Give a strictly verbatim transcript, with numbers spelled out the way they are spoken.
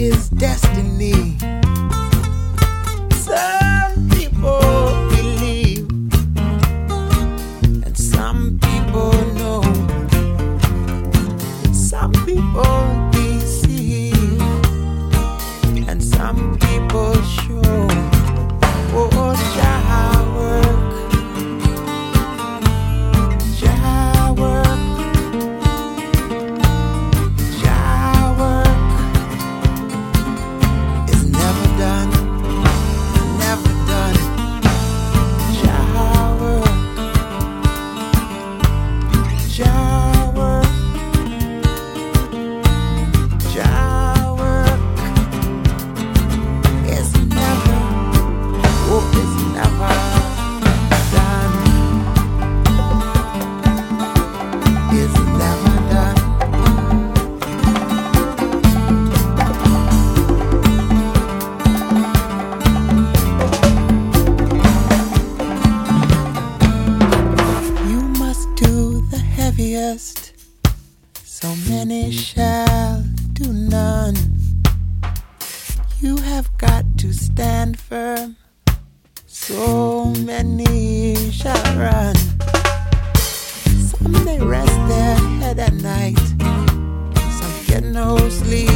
is destiny. Some people believe, and some people know. Some people deceive, and some people show. Oh, Jah work, Jah work, Jah work is never done, never done. Jah work, Jah work, Jah work is never, oh, it's never done. It's never done. You must do the heaviest, so many shall do none. You have got to stand firm, so many shall run. Some they rest their head at night, some get no sleep.